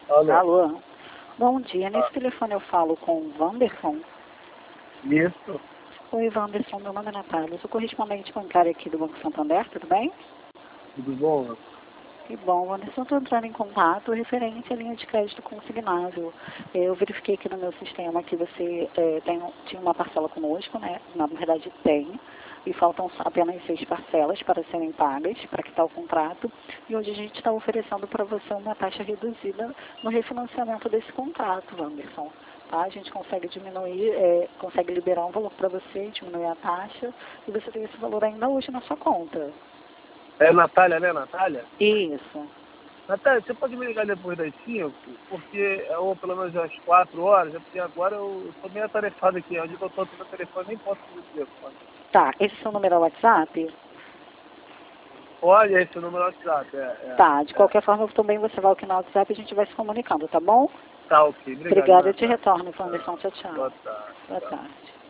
Alô? Alô? Bom dia, nesse telefone eu falo com o Wanderson. Isso. Oi, Wanderson, meu nome é Natália, eu sou correspondente bancária aqui do Banco Santander, tudo bem? Tudo bom? Que bom, Wanderson, estou entrando em contato referente à linha de crédito consignado. Eu verifiquei aqui no meu sistema que você tinha uma parcela conosco, né? Na verdade tem, e faltam apenas 6 parcelas para serem pagas, para quitar o contrato, e hoje a gente está oferecendo para você uma taxa reduzida no refinanciamento desse contrato, Wanderson. Tá? A gente consegue diminuir, consegue liberar um valor para você, diminuir a taxa, e você tem esse valor ainda hoje na sua conta. É Natália, né, Natália? Isso. Natália, você pode me ligar depois das 5? Porque, ou pelo menos às 4 horas, é porque agora eu estou meio atarefado aqui. Onde eu estou no telefone, nem posso fazer o telefone. Tá, esse seu número é o WhatsApp? Olha, esse é o número do WhatsApp. Tá, de qualquer forma também você vai aqui no WhatsApp e a gente vai se comunicando, tá bom? Tá, ok. Obrigado, Obrigada, eu te Natália. retorno, Wanderson. Tchau, tchau. Boa tarde. Boa tarde.